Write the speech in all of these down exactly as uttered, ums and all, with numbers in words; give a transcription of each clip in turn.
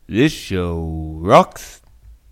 This show rocks.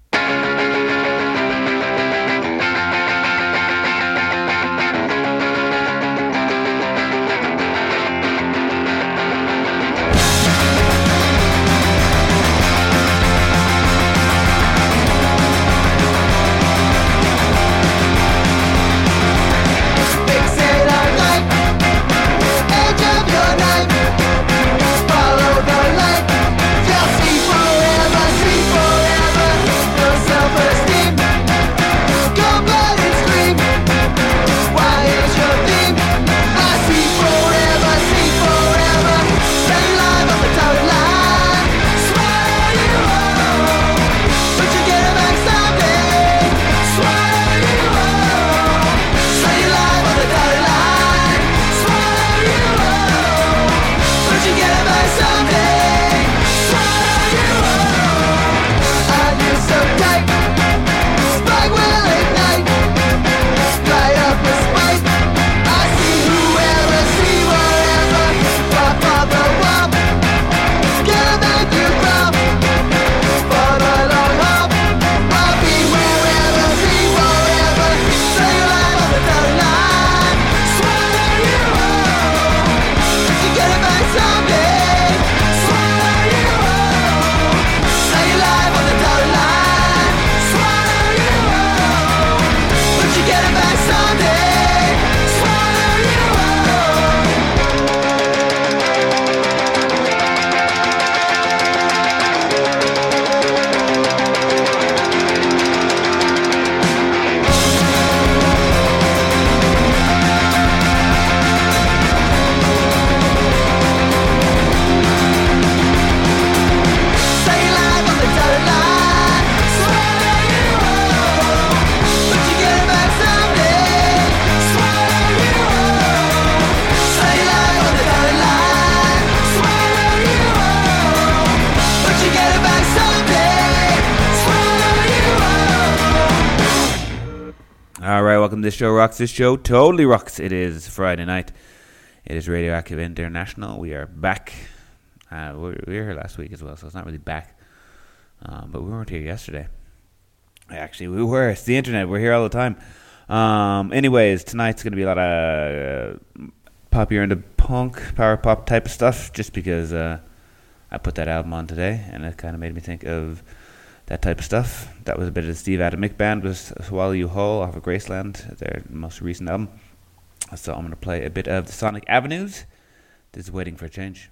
This show rocks. This show totally rocks. It is Friday night. It is Radioactive International. We are back. Uh, we were here last week as well, so it's not really back. Um, but we weren't here yesterday. Actually, we were. It's the internet. We're here all the time. Um, anyways, tonight's going to be a lot of uh, poppier into punk, power pop type of stuff, just because uh, I put that album on today, and it kind of made me think of that type of stuff. That was a bit of the Steve Atomic Band, was Swallow You Whole off of Graceland, their most recent album. So I'm going to play a bit of the Sonic Avenues. This is Waiting for a Change.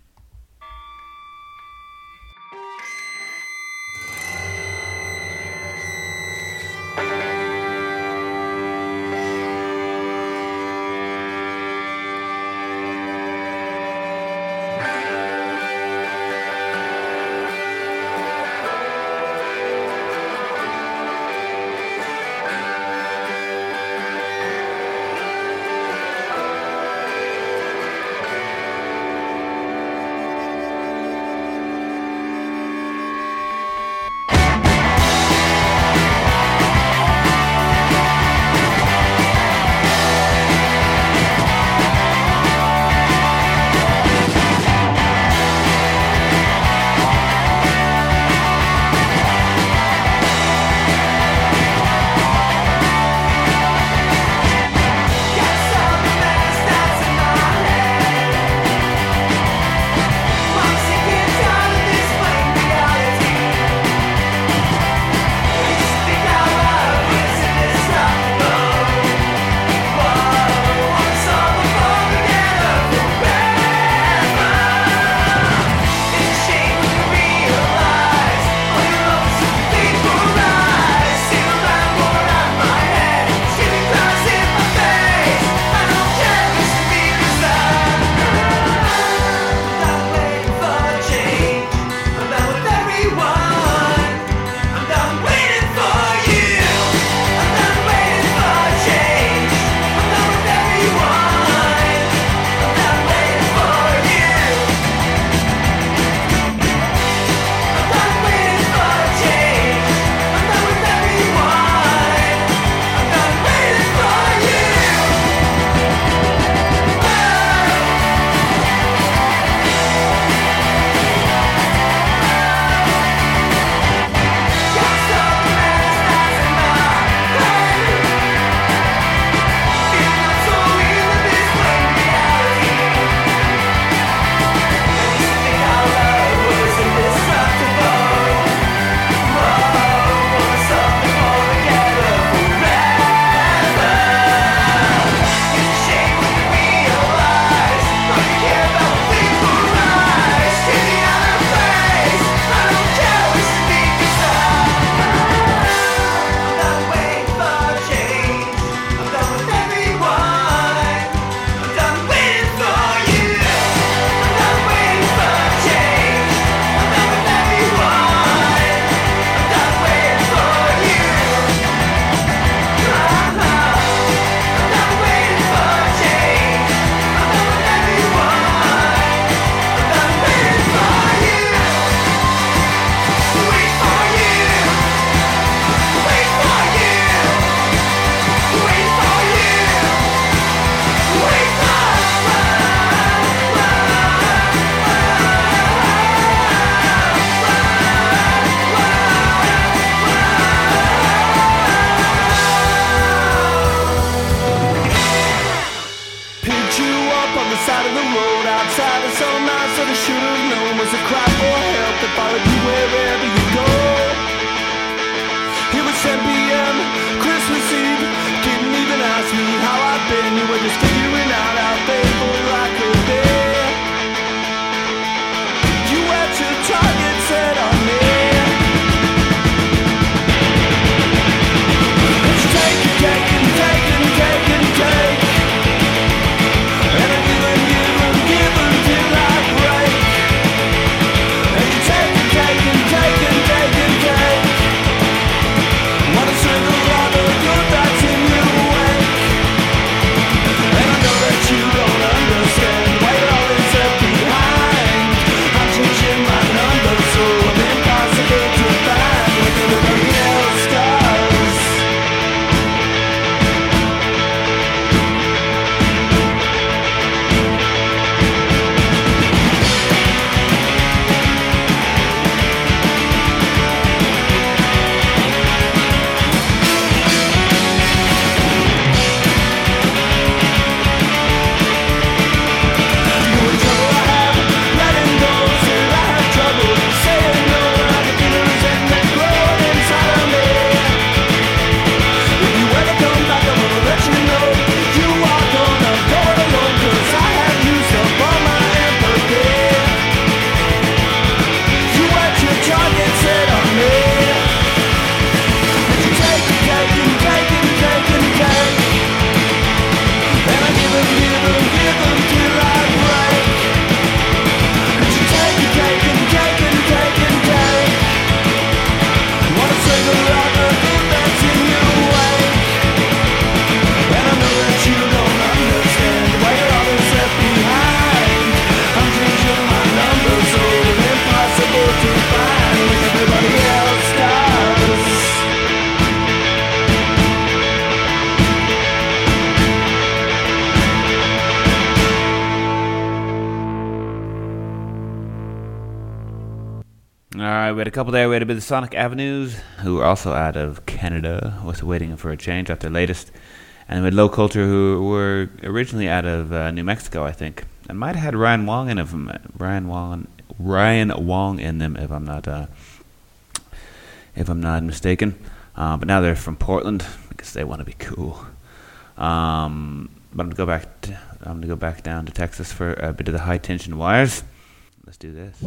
Uh, we had a couple there. We had a bit of Sonic Avenues, who are also out of Canada, was waiting for a change at their latest. And we had Low Culture, who were originally out of uh, New Mexico, I think. And might have had Ryan Wong in them. Ryan Wong, Ryan Wong in them, if I'm not, uh, if I'm not mistaken. Uh, but now they're from Portland because they want to be cool. Um, but I'm gonna go back. To, I'm gonna go back down to Texas for a bit of the High Tension Wires. Let's do this.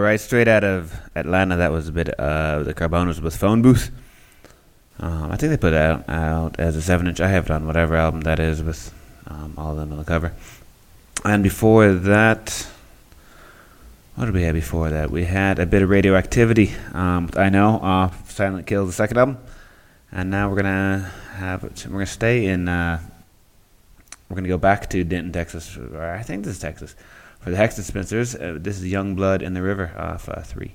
right, straight out of Atlanta. That was a bit of uh, the Carbonos with Phone Booth. Um, I think they put it out, out as a seven inch. I have it on whatever album that is with um, all of them on the cover. And before that, what did we have before that? We had a bit of Radioactivity. Um, I know, off Silent Kill, the second album. And now we're gonna have we're gonna stay in. Uh, we're gonna go back to Denton, Texas, or I think this is Texas, for the Hex Dispensers. Uh, this is Young Blood in the River off uh, three.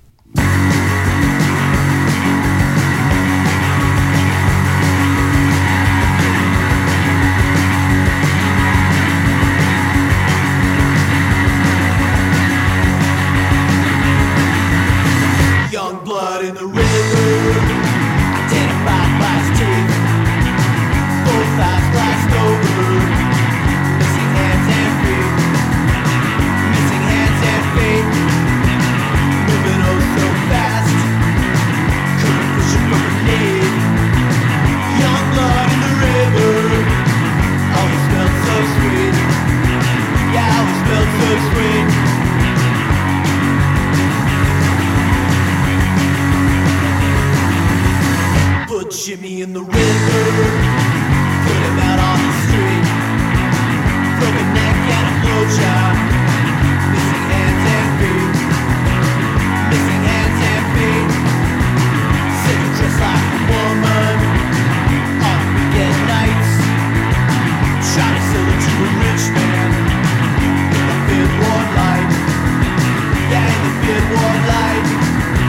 Young blood in the river, identified by his teeth, both eyes glassed over, missing hands and feet, missing hands and feet, moving oh so fast, couldn't push it from her knee. Young blood in the river, always felt so sweet, yeah, always felt so sweet. Put Jimmy in the river, put him out on the street, broken neck and a blowjob, missing hands and feet, missing hands and feet, sitting dressed like a woman on weekend nights, trying to sell it to a rich man in the billboard light, yeah, in the billboard light.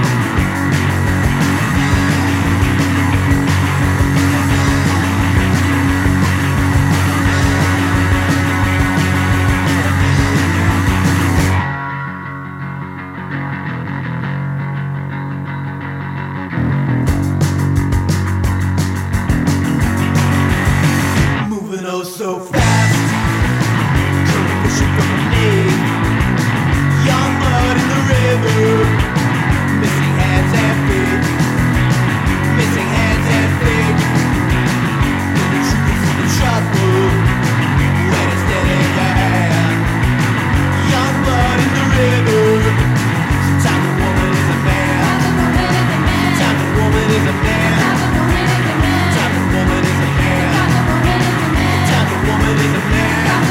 So fast, couldn't push it from her knee. Young blood in the river, missing hands and feet, missing hands and feet. And the truth is in the trouble when it's dead in your hand. Young blood in the river, sometimes a woman is a man, sometimes a woman is a man, sometimes a woman is a man. The woman is a man.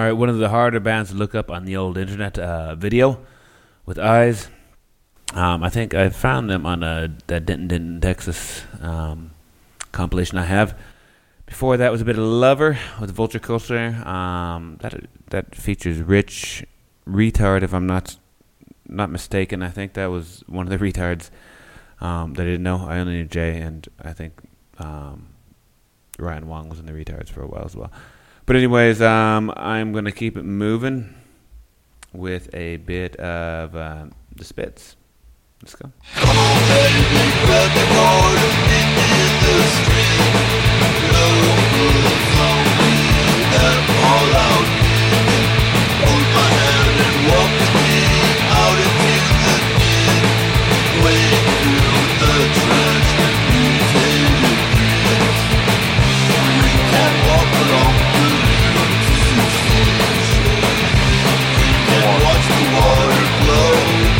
are one of the harder bands to look up on the old internet. Uh, Video with Eyes. Um, I think I found them on a that Denton, Denton, Texas um, compilation I have. Before that was a bit of Lover with Vulture Culture. Um, that that features Rich Retard, if I'm not not mistaken. I think that was one of the retards um, that I didn't know. I only knew Jay, and I think um, Ryan Wong was in the retards for a while as well. But anyways, um, I'm going to keep it moving with a bit of uh, the Spits. Let's go. Come on, baby, grab the cord and in the street. Love from me, that all out. Hold my hand and walk with me out into the deep. Wade through the trash and mutated dreams. We can walk along the river to see the shore. We can watch the water flow.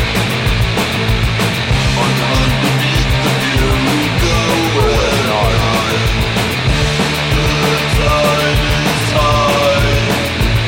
Underneath the view we go and high. The tide is high.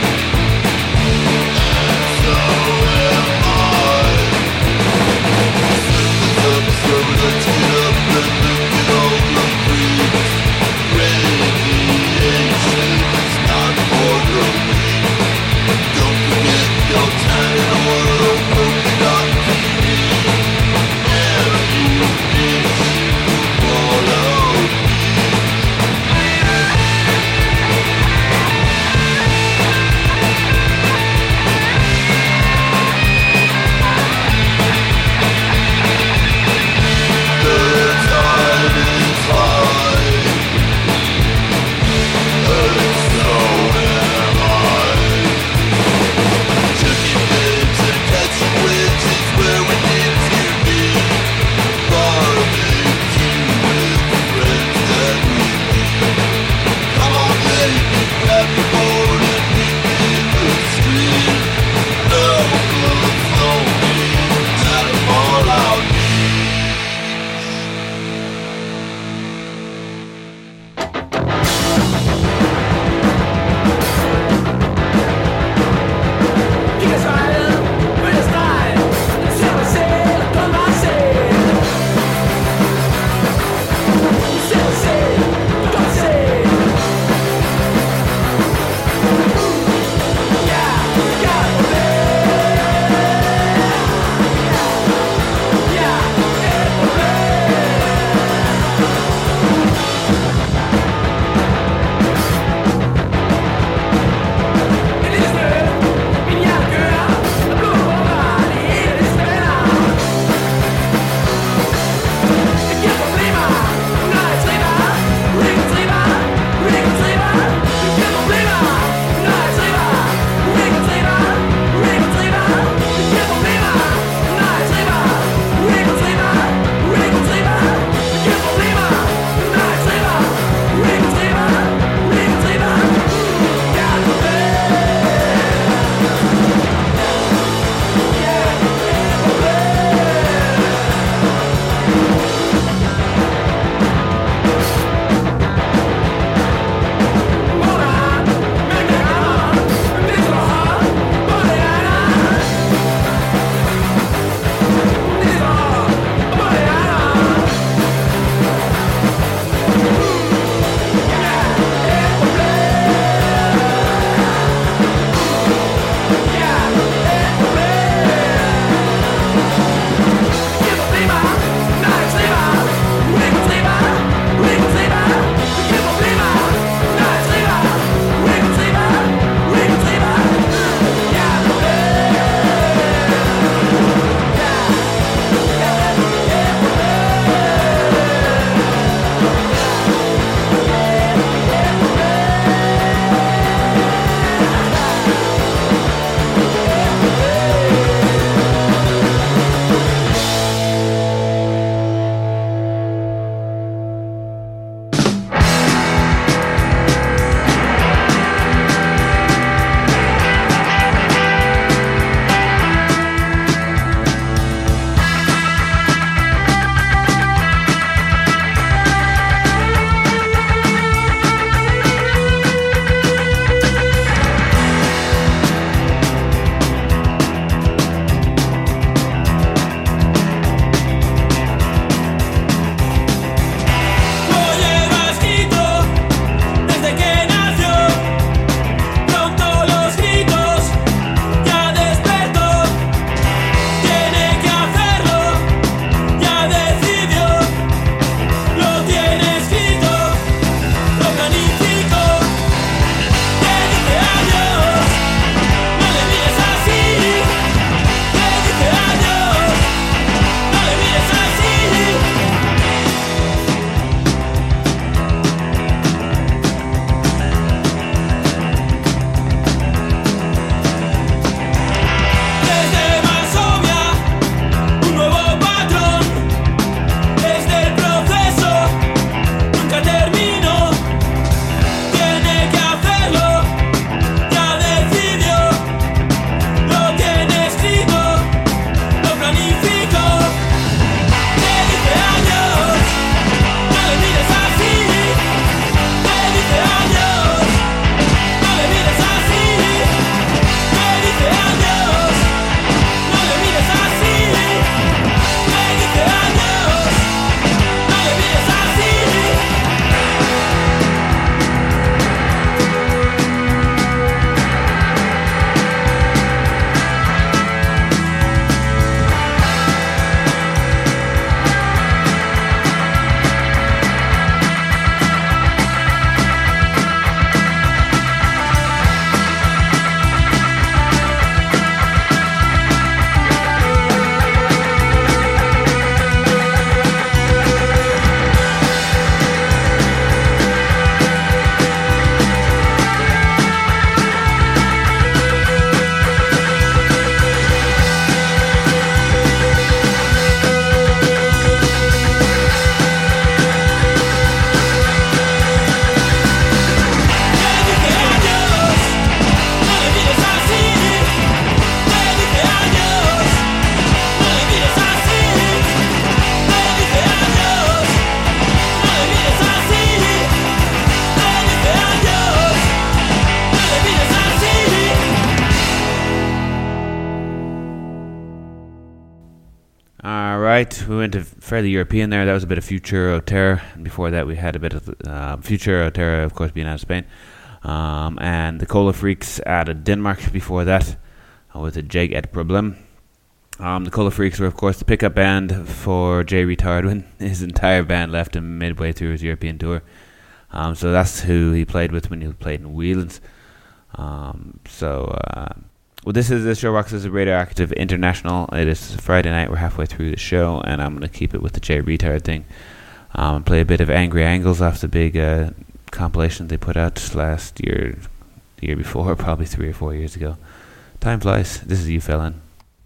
right, we went to fairly European there. That was a bit of Futuro Terra. And before that, we had a bit of uh, Futuro Terra, of course, being out of Spain. Um, and the Cola Freaks out of Denmark before that uh, with a Jeg et Problem. Um, the Cola Freaks were, of course, the pickup band for Jay Retard when his entire band left him midway through his European tour. Um, so that's who he played with when he played in Whelan's. Um, so, uh, well, this is the Show Rocks is a Radioactive International. It is Friday night. We're halfway through the show, and I'm going to keep it with the Jay Retard thing. Um, and play a bit of Angry Angles off the big uh, compilation they put out last year, the year before, probably three or four years ago. Time flies. This is You Fell In.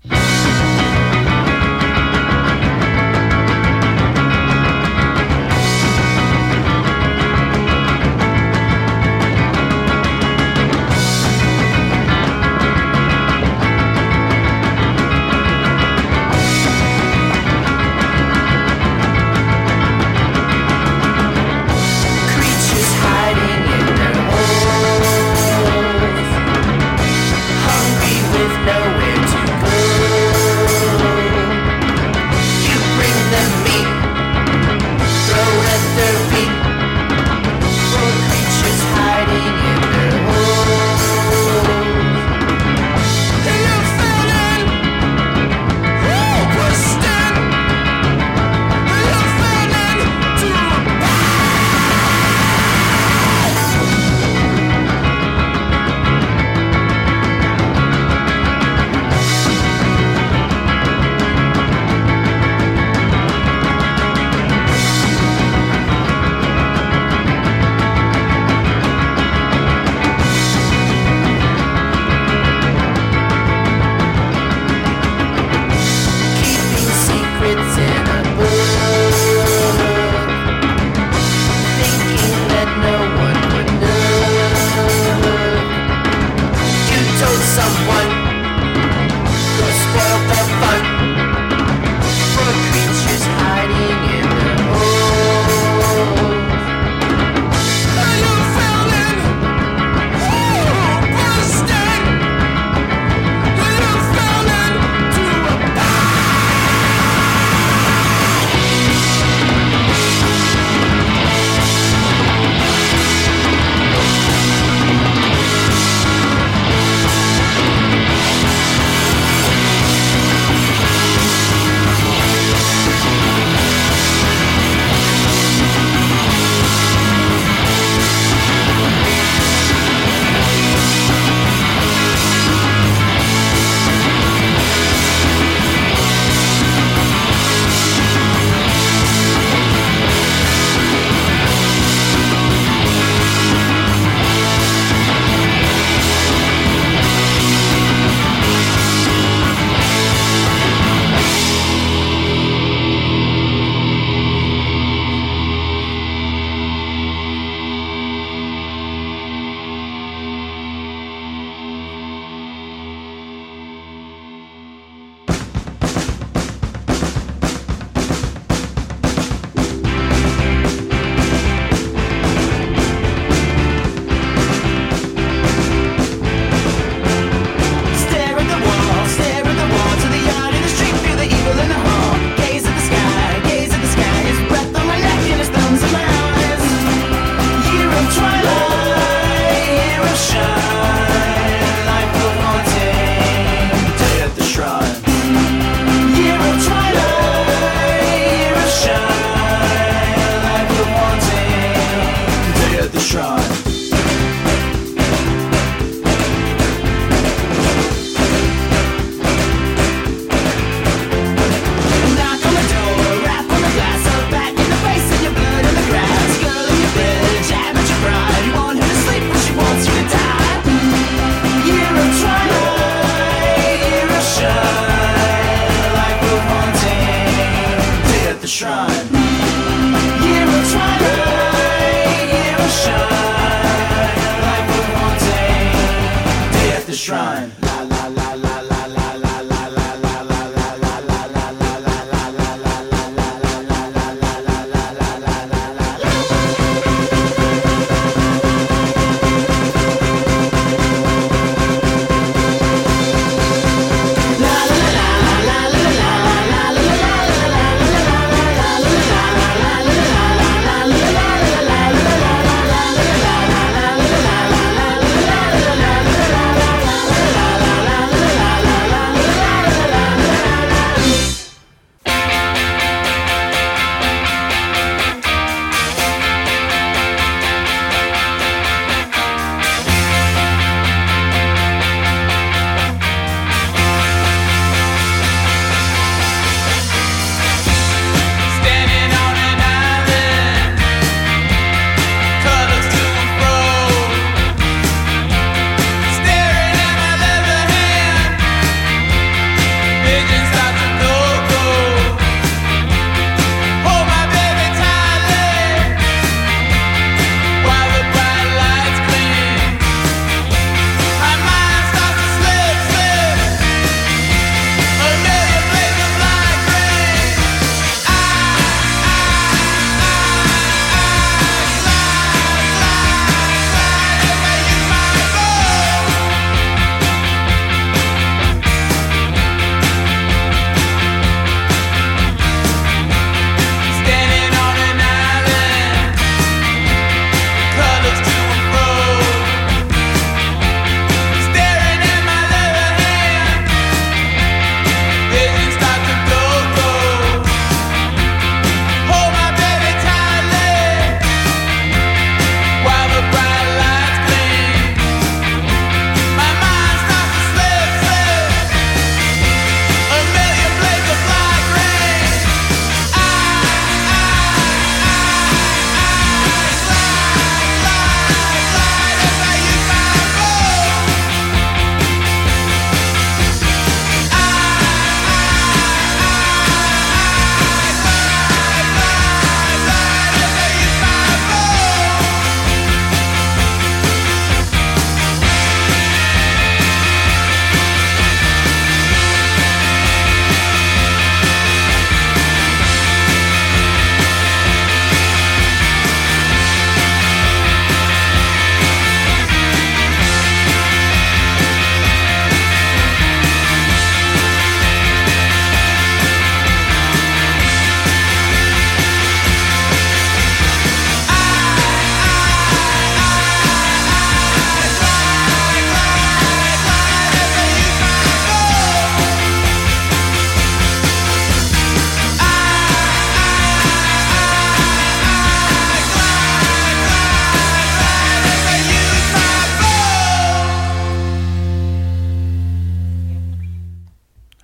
shrine.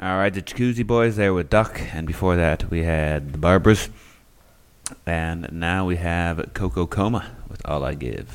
All right, the Jacuzzi Boys there with Doc, and before that we had the Barbers, and now we have Coco Coma with All I Give.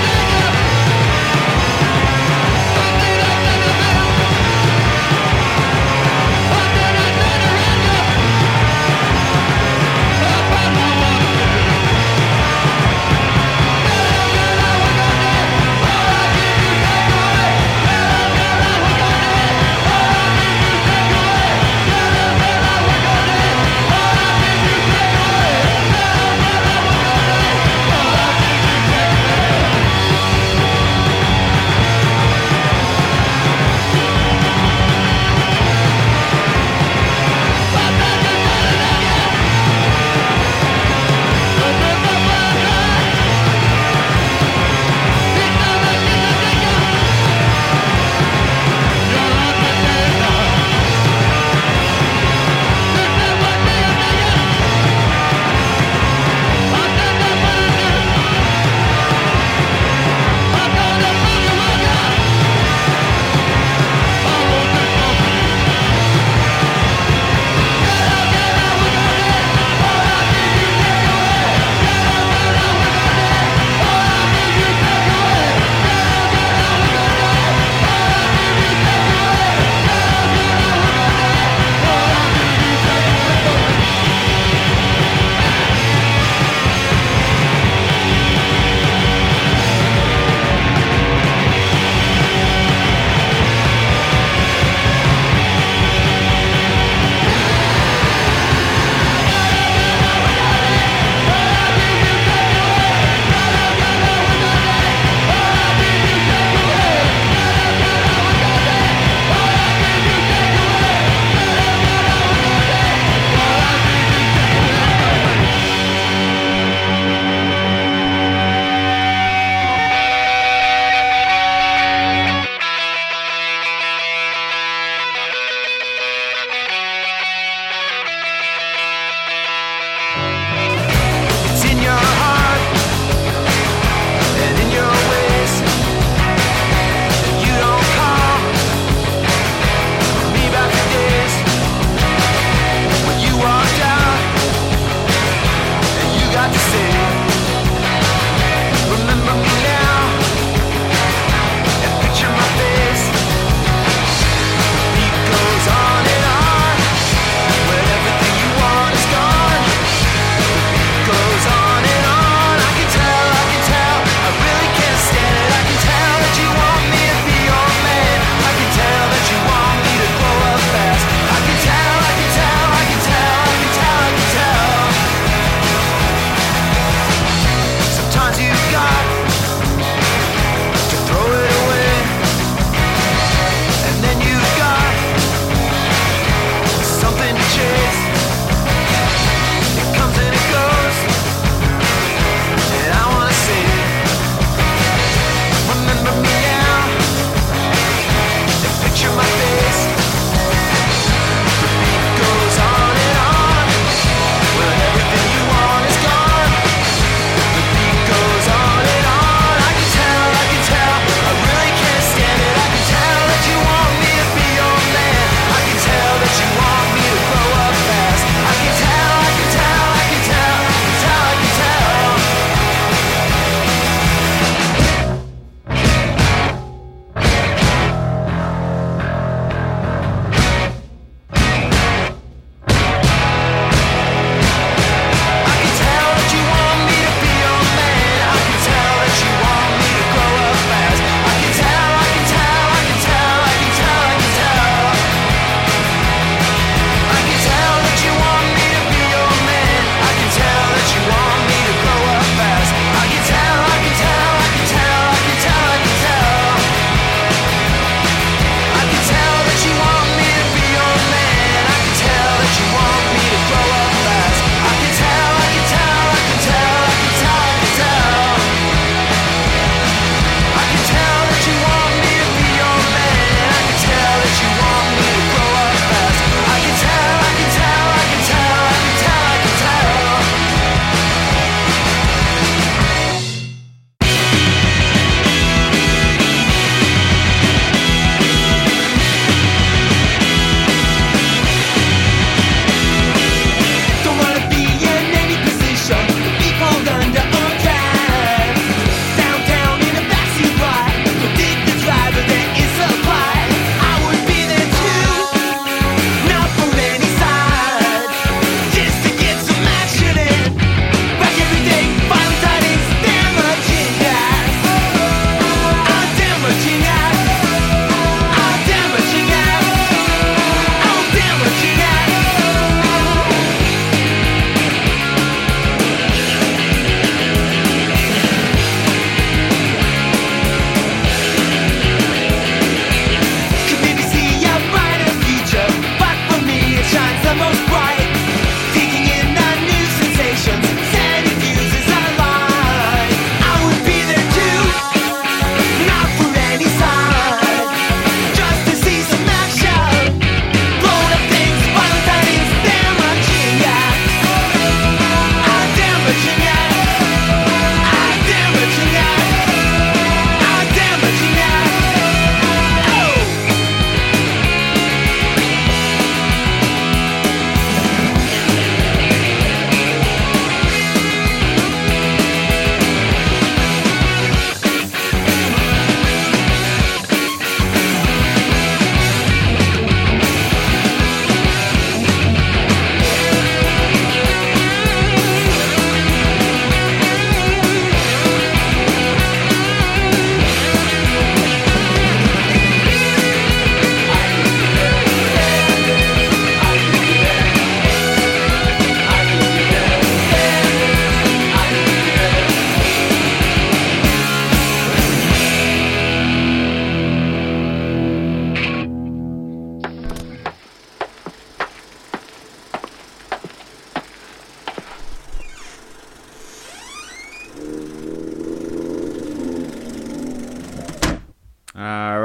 Thank you.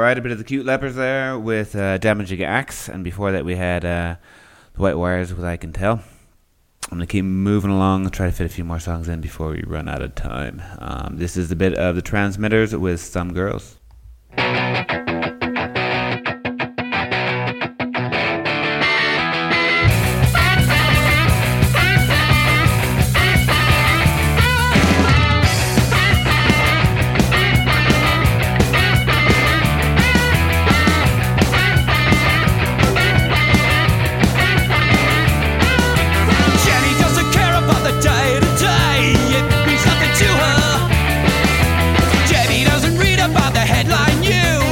Alright, a bit of the Cute Lepers there with uh, Damaging Axe, and before that we had uh, the White Wires with I Can Tell. I'm going to keep moving along, try to fit a few more songs in before we run out of time. Um, this is the bit of the Transmitters with Some Girls. Headline news.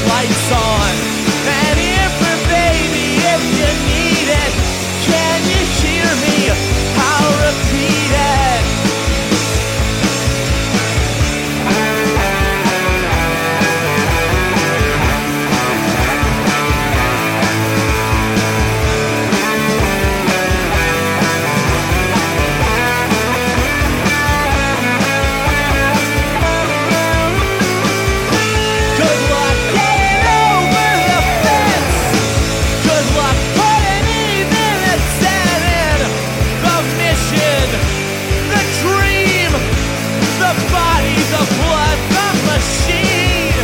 lights on. And here for baby if you need it. Can you hear me? I'll repeat it. Good luck getting over the fence. Good luck putting even a set in. The mission, the dream, the body, the blood, the machine.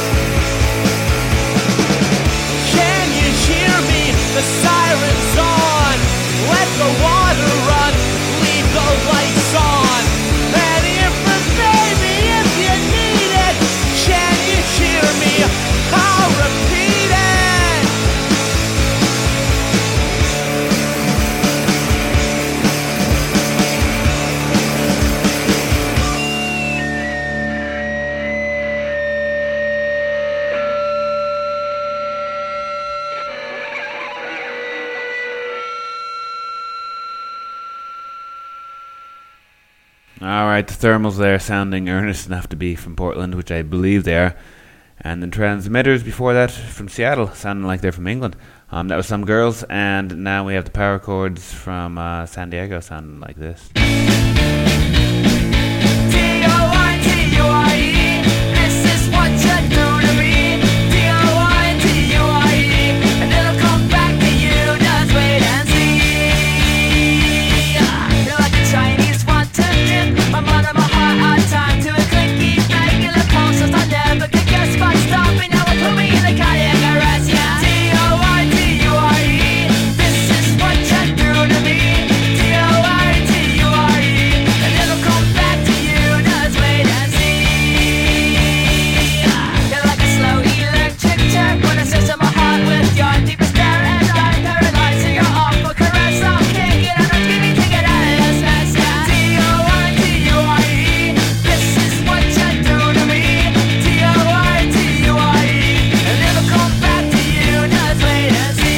Can you hear me? The siren's on. Let the water run. Leave the lights on. And here for baby if you need it. Can you hear me? I'll repeat it. All right, the Thermals there sounding earnest enough to be from Portland, which I believe they are. And the Transmitters before that from Seattle, sounding like they're from England. Um, that was Some Girls, and now we have the Power Chords from uh, San Diego sounding like this. D O I T U I E, this is what you do to me. D O I T U I E, and it'll come back to you, just wait and see. You're like a Chinese wanton, my mother, my heart, hard time to a clinky, regular pulses. I never could guess by stopping, now it put me in the cardiac arrest, yeah. D O I T U I E, this is what you do to me. D O I T U I E, and it'll come back to you, just wait and see. You're like a slow electric jerk when I sit in my heart with your deepest stare, and I'm paralyzed to your awful caress. I'll kick it and I'm giving to get out of this mess, yeah. D O I T U I E, this is what you do to me. D O I T U I E, and it'll come back to you, just wait and see.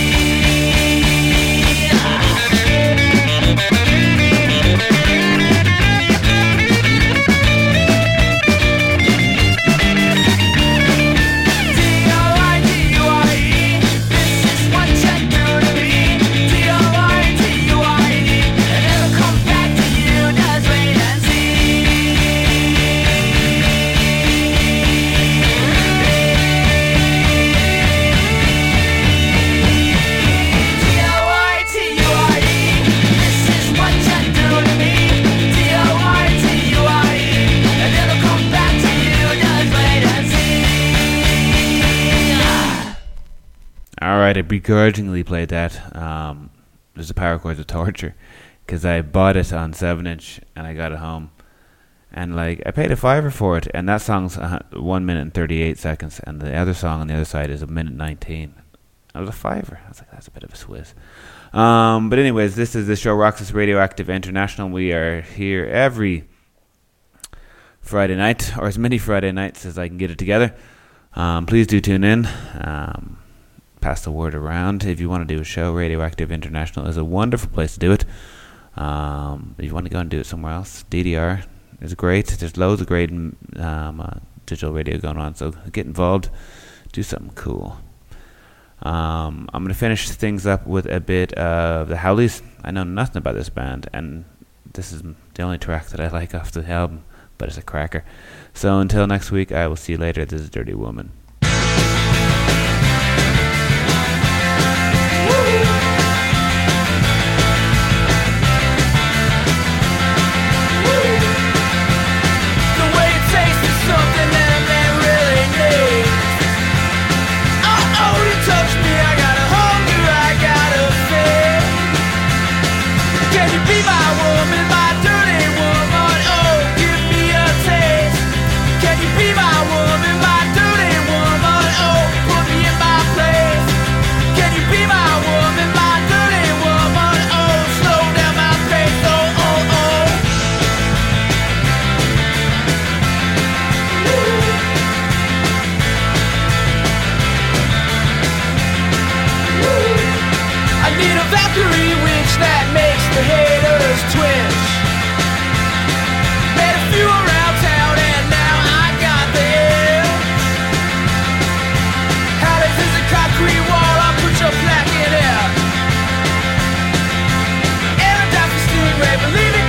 D O I T U I E, this is what you do to me. D O I T U I E, and it'll come back to you, just wait and see. D O I T U I E, this is what you do to me. D O I T U I E, and it'll come back to you, just wait and see. All right, I begrudgingly played that. Um, there's the Power Chords of Torture, because I bought it on seven inch and I got it home. And like I paid a fiver for it, and that song's uh, one minute and thirty-eight seconds, and the other song on the other side is a minute nineteen. It was a fiver. I was like, that's a bit of a Swiss. Um, but anyways, this is the show Rocks. It's Radioactive International. We are here every Friday night, or as many Friday nights as I can get it together. Um, please do tune in. Um, pass the word around. If you want to do a show, Radioactive International is a wonderful place to do it. Um, if you want to go and do it somewhere else, D D R is great. There's loads of great um, uh, digital radio going on, so get involved. Do something cool. Um, I'm going to finish things up with a bit of the Howleys. I know nothing about this band, and this is the only track that I like off the album, but it's a cracker. So until next week, I will see you later. This is Dirty Woman. The way it tastes is something that a man really needs. Oh, oh, you touch me, I got a hunger, I got a fear. Can you be my woman, my dirty woman? Oh, give me a taste. Can you be my woman, my dirty woman? Mercury witch that makes the haters twitch. Made a few around town and now I got the itch. Alex is a concrete wall, I'll put your plaque in it. And I die for Stingray, believe it.